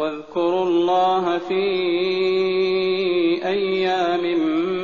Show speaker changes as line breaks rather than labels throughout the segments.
واذكروا الله في أيام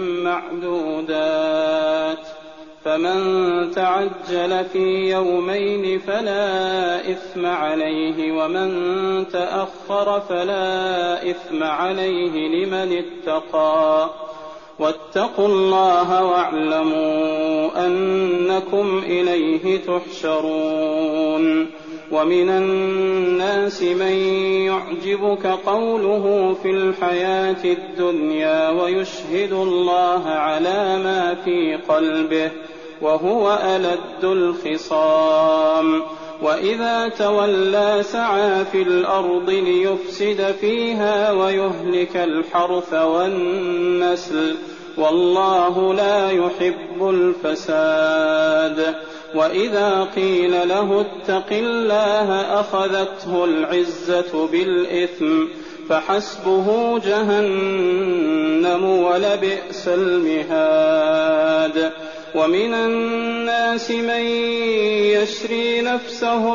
معدودات، فمن تعجل في يومين فلا إثم عليه، ومن تأخر فلا إثم عليه لمن اتقى. واتقوا الله واعلموا أنكم إليه تحشرون. ومن الناس من يعجبك قوله في الحياة الدنيا ويشهد الله على ما في قلبه وهو ألد الخصام، وإذا تولى سعى في الأرض ليفسد فيها ويهلك الحرث والنسل، والله لا يحب الفساد. وإذا قيل له اتق الله أخذته العزة بالإثم، فحسبه جهنم ولبئس المهاد. ومن الناس من يشري نفسه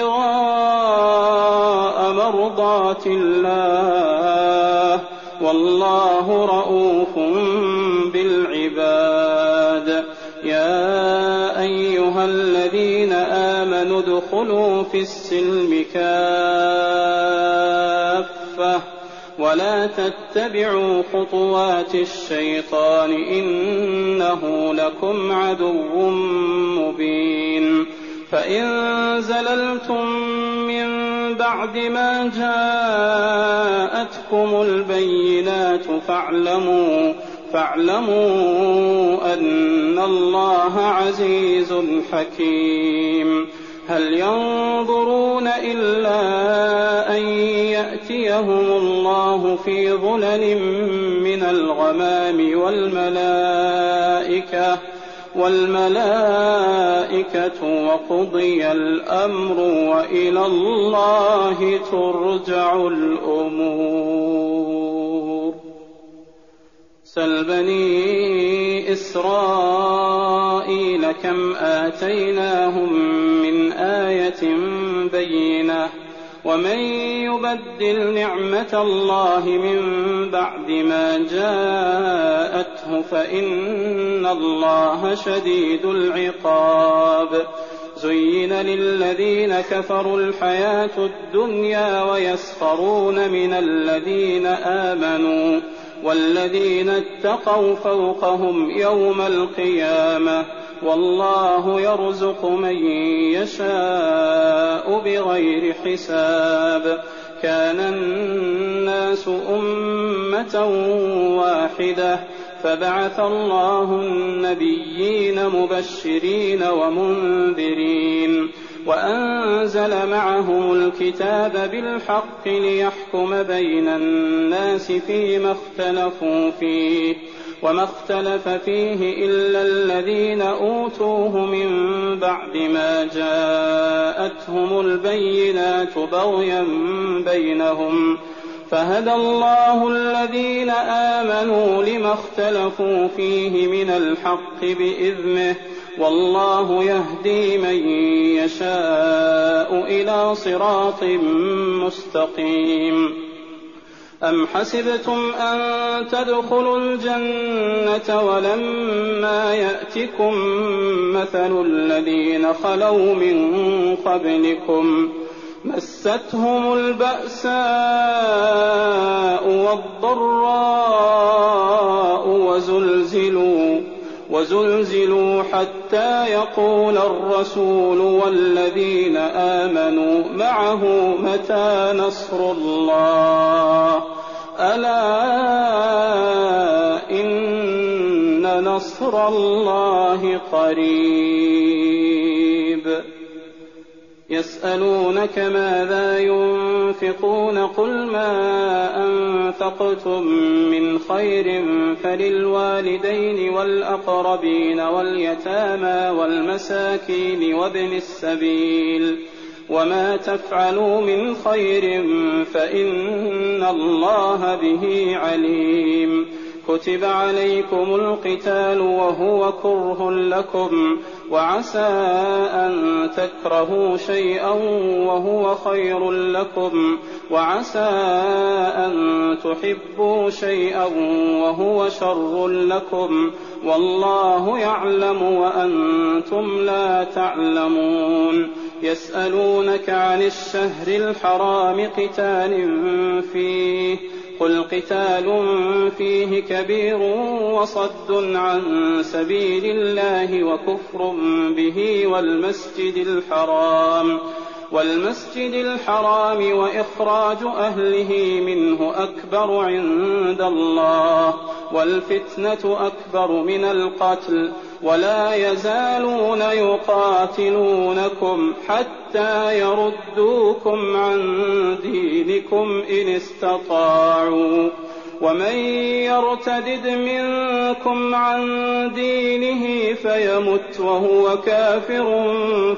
ابتغاء مرضات الله، والله رءوف بالعباد. يا أيها الذين آمنوا ادخلوا في السلم كافة ولا تتبعوا خطوات الشيطان إنه لكم عدو مبين. فإن زللتم من بعد ما جاءتكم البينات فاعلموا أن الله عزيز حكيم. هل ينظرون إلا أن يأتيهم الله في ظلل من الغمام والملائكة وقضي الأمر وإلى الله ترجع الأمور. سل بني إسرائيل كم آتيناهم من آية بينة، ومن يبدل نعمة الله من بعد ما جاءته فإن الله شديد العقاب. زين للذين كفروا الحياة الدنيا ويسخرون من الذين آمنوا، والذين اتقوا فوقهم يوم القيامة، والله يرزق من يشاء بغير حساب. كان الناس أمة واحدة فبعث الله النبيين مبشرين ومنذرين، وأنزل معهم الكتاب بالحق ليحكم بين الناس فيما اختلفوا فيه، وما اختلف فيه إلا الذين أوتوه من بعد ما جاءتهم البينات بغيا بينهم، فهدى الله الذين آمنوا لما اختلفوا فيه من الحق بإذنه، والله يهدي من يشاء إلى صراط مستقيم. أم حسبتم أن تدخلوا الجنة ولما يأتكم مثل الذين خلوا من قبلكم مستهم البأساء والضراء وزلزلوا حتى يقول الرسول والذين آمنوا معه متى نصر الله، ألا إن نصر الله قريب. يسألونك ماذا ينفقون قل ما أنفقتم من خير فللوالدين والأقربين واليتامى والمساكين وابن السبيل، وما تفعلوا من خير فإن الله به عليم. كتب عليكم القتال وهو كره لكم وعسى أن تكرهوا شيئا وهو خير لكم وعسى أن تحبوا شيئا وهو شر لكم والله يعلم وأنتم لا تعلمون. يسألونك عن الشهر الحرام قتال فيه قل قتال فيه كبير وصد عن سبيل الله وكفر به والمسجد الحرام وإخراج أهله منه أكبر عند الله والفتنة أكبر من القتل ولا يزالون يقاتلونكم حتى يردوكم عن دينكم إن استطاعوا ومن يرتدد منكم عن دينه فيمت وهو كافر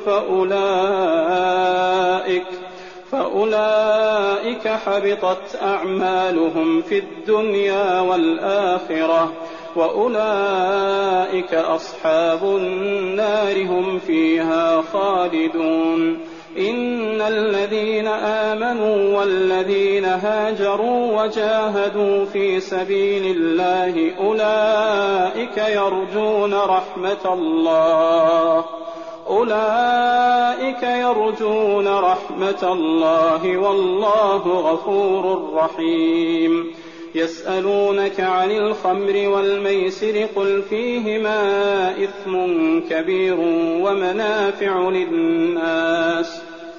فأولئك حبطت أعمالهم في الدنيا والآخرة وأولئك أصحاب النار هم فيها خالدون. إن الذين آمنوا والذين هاجروا وجاهدوا في سبيل الله أولئك يرجون رحمة الله والله غفور رحيم. يسألونك عن الخمر والميسر قل فيهما إثم كبير ومنافع للناس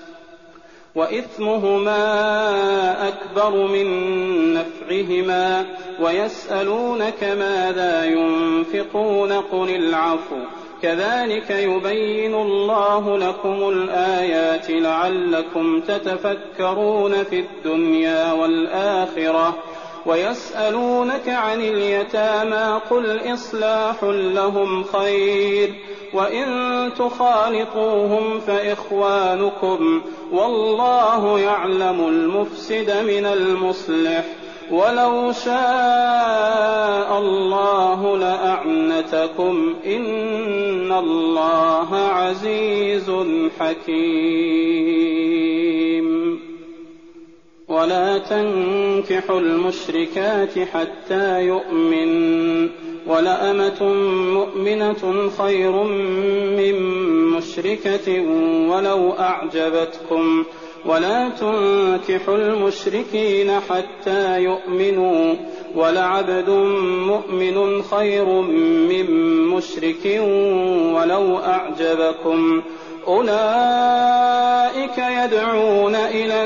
وإثمهما أكبر من نفعهما ويسألونك ماذا ينفقون قل العفو كذلك يبين الله لكم الآيات لعلكم تتفكرون في الدنيا والآخرة. ويسألونك عن اليتامى قل إصلاح لهم خير وإن تخالطوهم فإخوانكم والله يعلم المفسد من المصلح ولو شاء الله لأعنتكم إن الله عزيز حكيم. ولا تنكحوا المشركات حتى يؤمن ولأمة مؤمنة خير من مشركة ولو أعجبتكم ولا تنكحوا المشركين حتى يؤمنوا ولعبد مؤمن خير من مشرك ولو أعجبكم أولئك يدعون إلى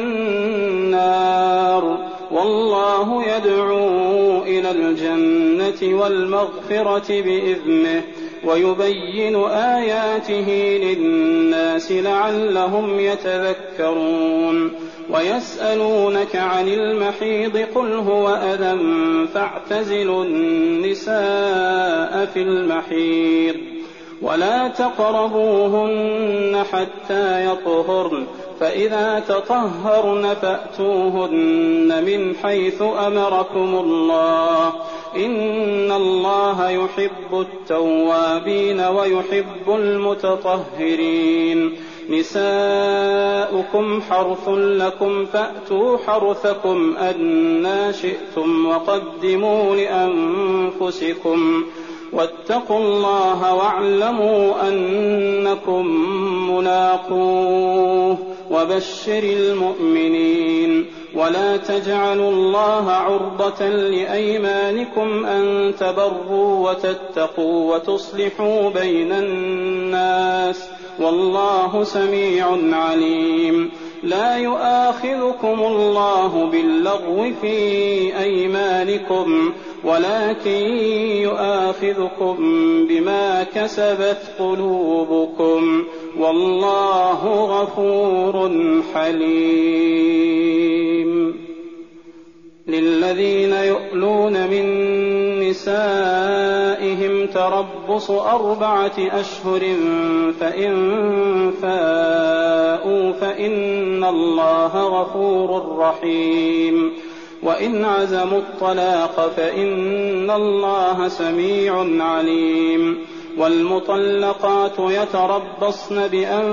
النار والله يدعو إلى الجنة والمغفرة بإذنه ويبين آياته للناس لعلهم يتذكرون. ويسألونك عن المحيض قل هو أذى فاعتزلوا النساء في المحيض ولا تقربوهن حتى يطهرن فإذا تطهرن فأتوهن من حيث أمركم الله إن الله يحب التوابين ويحب المتطهرين. نساؤكم حرث لكم فأتوا حرثكم أنى شئتم وقدموا لأنفسكم واتقوا الله واعلموا أنكم ملاقوه وبشر المؤمنين. ولا تجعلوا الله عرضة لأيمانكم أن تبروا وتتقوا وتصلحوا بين الناس والله سميع عليم. لا يؤاخذكم الله باللغو في أيمانكم ولكن يؤاخذكم بما كسبت قلوبكم والله غفور حليم. للذين يؤلون من نسائهم تربص 4 أشهر فإن فاءوا فإن الله غفور رحيم. وإن عزموا الطلاق فإن الله سميع عليم. والمطلقات يتربصن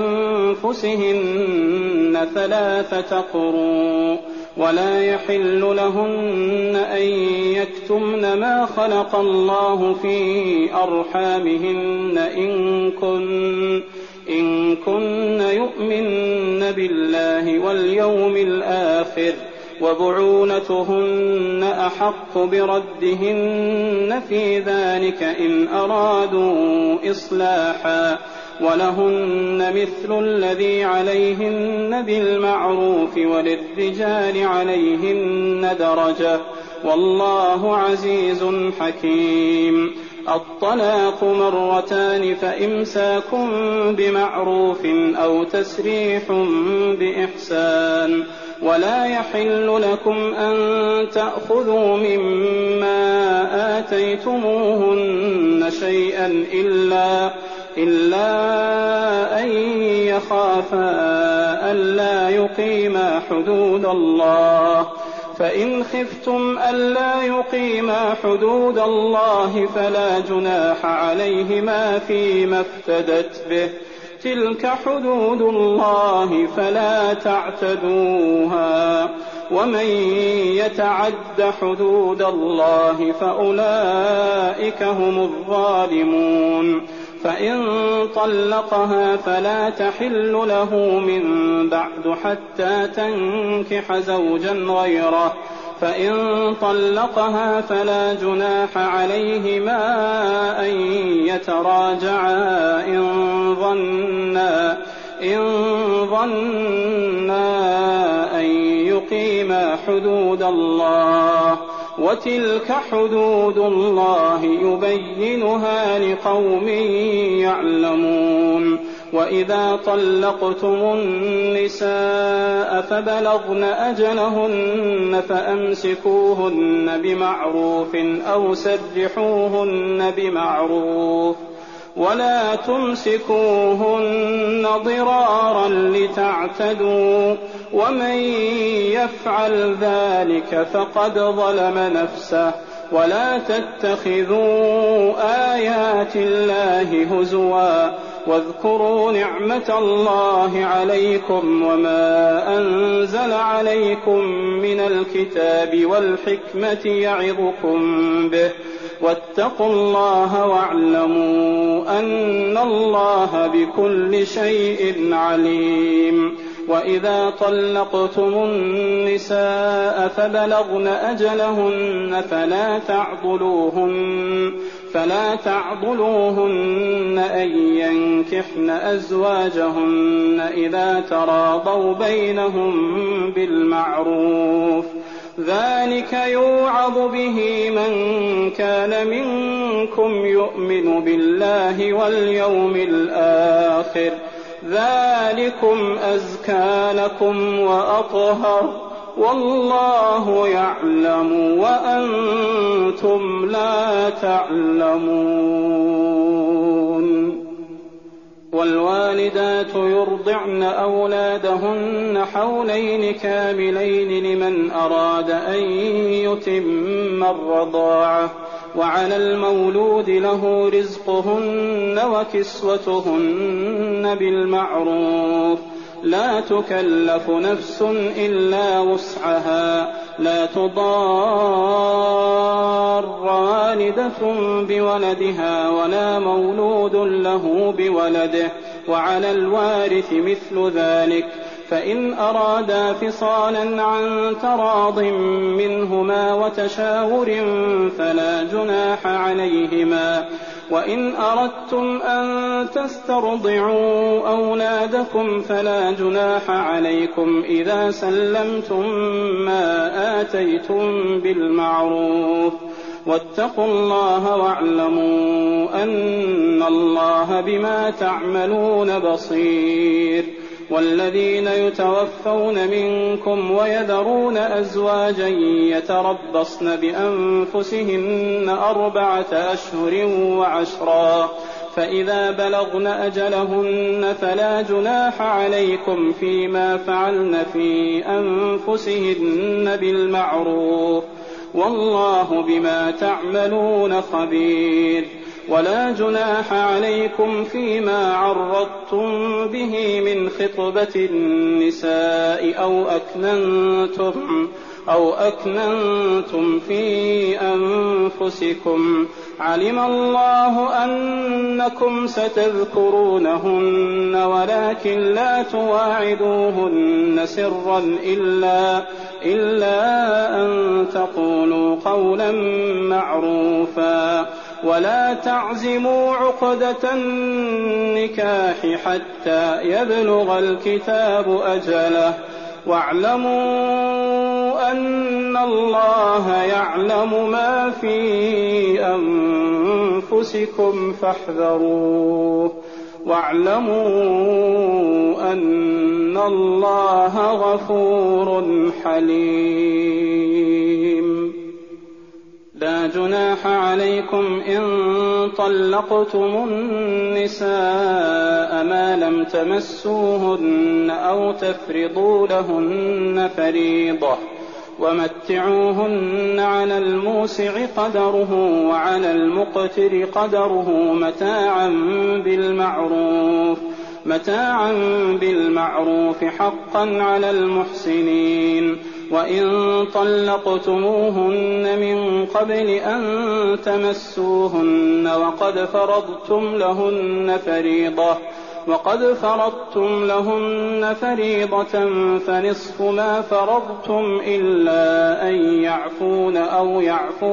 بأنفسهن 3 قروء ولا يحل لهن أن يكتمن ما خلق الله في أرحامهن إن كن يؤمن بالله واليوم الآخر، وبعولتهن أحق بردهن في ذلك إن أرادوا إصلاحا، ولهن مثل الذي عليهن بالمعروف وللرجال عليهن درجة، والله عزيز حكيم. الطلاق 2 فإمساك بمعروف أو تسريح بإحسان. ولا يحل لكم أن تأخذوا مما آتيتموهن شيئا إلا أن يخافا ألا يقيما حدود الله، فإن خفتم ألا يقيما حدود الله فلا جناح عليهما فيما افتدت به، تلك حدود الله فلا تعتدوها، ومن يتعد حدود الله فأولئك هم الظالمون. فإن طلقها فلا تحل له من بعد حتى تنكح زوجا غيره، فإن طلقها فلا جناح عليهما أن يتراجعا إن ظنا أن يقيما حدود الله، وتلك حدود الله يبينها لقوم يعلمون. وإذا طلقتم النساء فبلغن أجلهن فأمسكوهن بمعروف أو سرحوهن بمعروف، ولا تمسكوهن ضرارا لتعتدوا، ومن يفعل ذلك فقد ظلم نفسه. ولا تتخذوا آيات الله هزوا، واذكروا نعمة الله عليكم وما أنزل عليكم من الكتاب والحكمة يعظكم به، واتقوا الله واعلموا أن الله بكل شيء عليم. وإذا طلقتم النساء فبلغن أجلهن فلا تعضلوهن أن ينكحن أزواجهن إذا تراضوا بينهم بالمعروف، ذلك يوعظ به من كان منكم يؤمن بالله واليوم الآخر، ذلكم أزكى لكم وأطهر، والله يعلم وأنتم لا تعلمون. والوالدات يرضعن أولادهن حولين كاملين لمن أراد أن يتم الرضاعة، وعلى المولود له رزقهن وكسوتهن بالمعروف، لا تكلف نفس إلا وسعها، لا تضار والدة بولدها ولا مولود له بولده، وعلى الوارث مثل ذلك، فإن أرادا فصالا عن تراض منهما وتشاور فلا جناح عليهما. وإن أردتم أن تسترضعوا أولادكم فلا جناح عليكم إذا سلمتم ما آتيتم بالمعروف، واتقوا الله واعلموا أن الله بما تعملون بصير. والذين يتوفون منكم ويذرون أزواجا يتربصن بأنفسهن 4 أشهر وعشرا، فإذا بلغن أجلهن فلا جناح عليكم فيما فعلن في أنفسهن بالمعروف والله بما تعملون خبير. ولا جناح عليكم فيما عرضتم به من خطبة النساء أو أكننتم في أنفسكم علم الله أنكم ستذكرونهن ولكن لا تواعدوهن سرا إلا أن تقولوا قولا معروفا ولا تعزموا عقدة النكاح حتى يبلغ الكتاب أجله واعلموا أن الله يعلم ما في أنفسكم فاحذروه واعلموا أن الله غفور حليم. لا جناح عليكم إن طلقتم النساء ما لم تمسوهن أو تفرضوا لهن فريضة ومتعوهن على الموسع قدره وعلى المقتر قدره متاعا بالمعروف حقا على المحسنين. وإن طلقتموهن من قبل أن تمسوهن وقد فرضتم لهن فريضة فنصف ما فرضتم إلا أن يعفون أو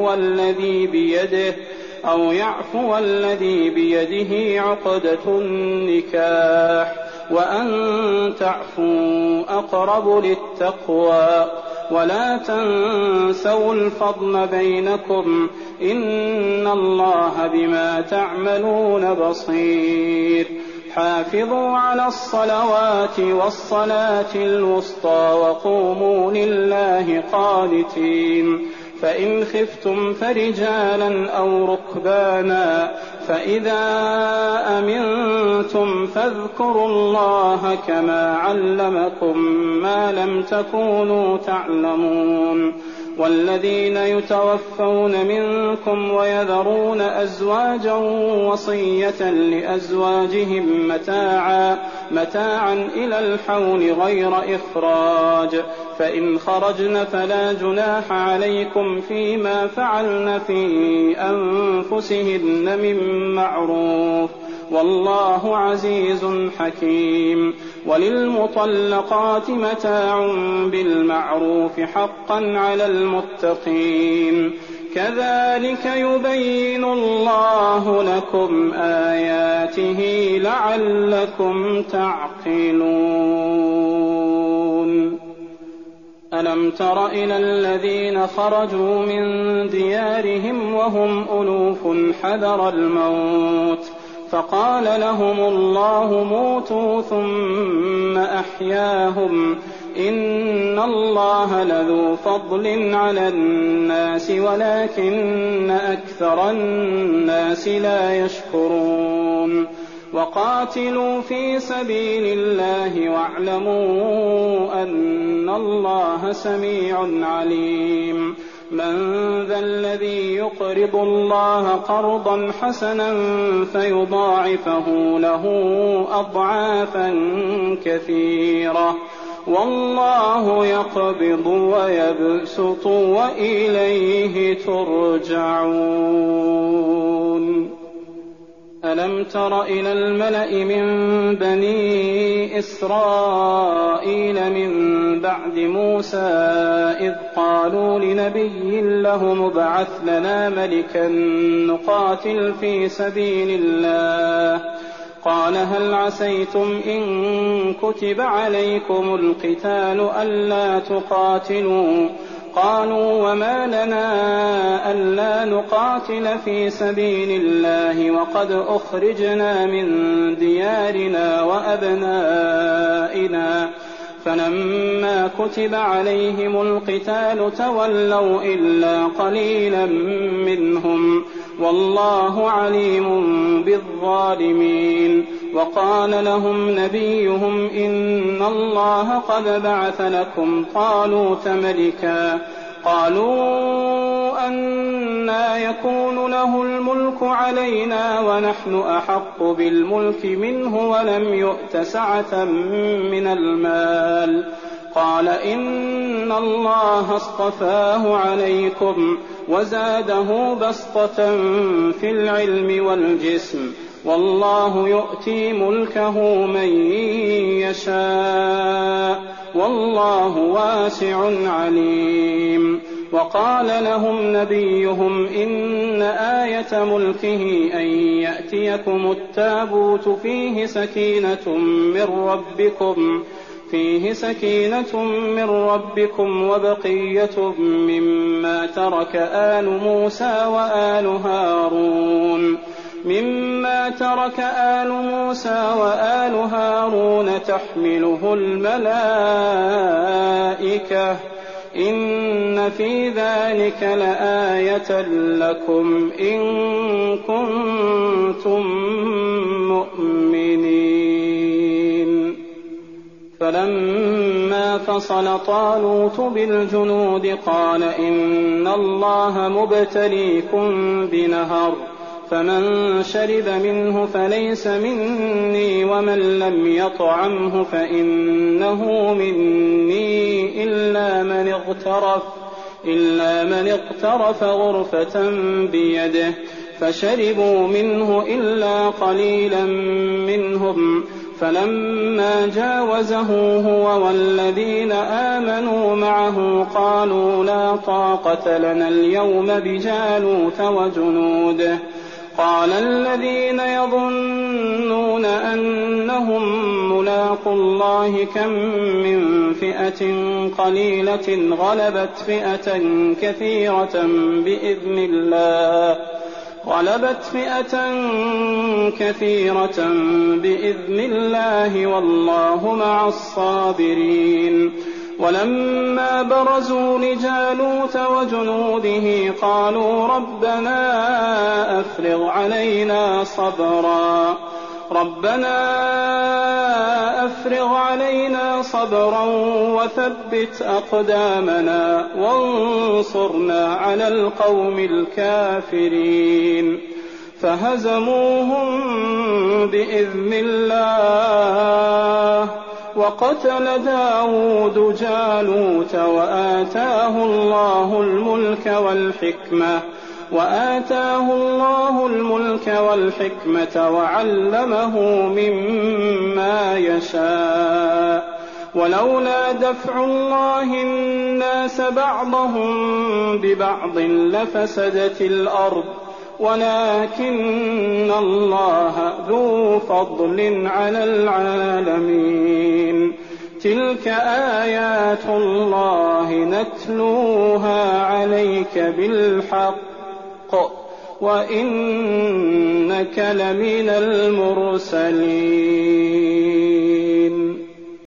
يعفو الذي بيده عقدة النكاح وأن تعفوا أقرب للتقوى. ولا تنسوا الفضل بينكم إن الله بما تعملون بصير. حافظوا على الصلوات والصلاة الوسطى وقوموا لله قانتين. فإن خفتم فرجالا أو ركبانا فإذا أمنتم فاذكروا الله كما علمكم ما لم تكونوا تعلمون. والذين يتوفون منكم ويذرون أزواجا وصية لأزواجهم متاعا إلى الحول غير إخراج فإن خرجن فلا جناح عليكم فيما فعلن في أنفسهن من معروف والله عزيز حكيم. وللمطلقات متاع بالمعروف حقا على المتقين. كذلك يبين الله لكم آياته لعلكم تعقلون. ألم تر إلى الذين خرجوا من ديارهم وهم ألوف حذر الموت فقال لهم الله موتوا ثم أحياهم إن الله لذو فضل على الناس ولكن أكثر الناس لا يشكرون. وقاتلوا في سبيل الله واعلموا أن الله سميع عليم. من ذا الذي يقرض الله قرضا حسنا فيضاعفه له أضعافا كثيرة والله يقبض ويبسط وإليه ترجعون. ألم تر إلى الملأ من بني إسرائيل من بعد موسى إذ قالوا لنبي له ابعث لنا ملكا نقاتل في سبيل الله قال هل عسيتم إن كتب عليكم القتال ألا تقاتلوا قالوا وما لنا ألا نقاتل في سبيل الله وقد أخرجنا من ديارنا وأبنائنا فلما كتب عليهم القتال تولوا إلا قليلا منهم والله عليم بالظالمين. وقال لهم نبيهم إن الله قد بعث لكم طالوت ملكا. قالوا أنى يكون له الملك علينا ونحن أحق بالملك منه ولم يؤت سعة من المال. قال إن الله اصطفاه عليكم وزاده بسطة في العلم والجسم والله يؤتي ملكه من يشاء والله واسع عليم. وقال لهم نبيهم إن آية ملكه أن يأتيكم التابوت فيه سكينة من ربكم وبقية مما ترك آل موسى وآل هارون تحمله الملائكة إن في ذلك لآية لكم إن كنتم مؤمنين. فلما فصل طالوت بالجنود قال إن الله مبتليكم بنهر فمن شرب منه فليس مني ومن لم يطعمه فإنه مني إلا من اغترف غرفة بيده فشربوا منه إلا قليلا منهم. فلما جاوزه هو والذين آمنوا معه قالوا لا طاقة لنا اليوم بجالوت وجنوده. قال الذين يظنون أنهم ملاقو الله كم من فئة قليلة غلبت فئة كثيرة بإذن الله والله مع الصابرين. ولما برزوا لجالوت وجنوده قالوا ربنا أفرغ علينا صبرا وثبت أقدامنا وانصرنا على القوم الكافرين. فهزموهم بإذن الله وقتل داود جالوت وآتاه الله الملك والحكمة وعلمه مما يشاء. ولولا دفع الله الناس بعضهم ببعض لفسدت الأرض ولكن الله ذو فضل على العالمين. تلك آيات الله نتلوها عليك بالحق وإنك لمن المرسلين.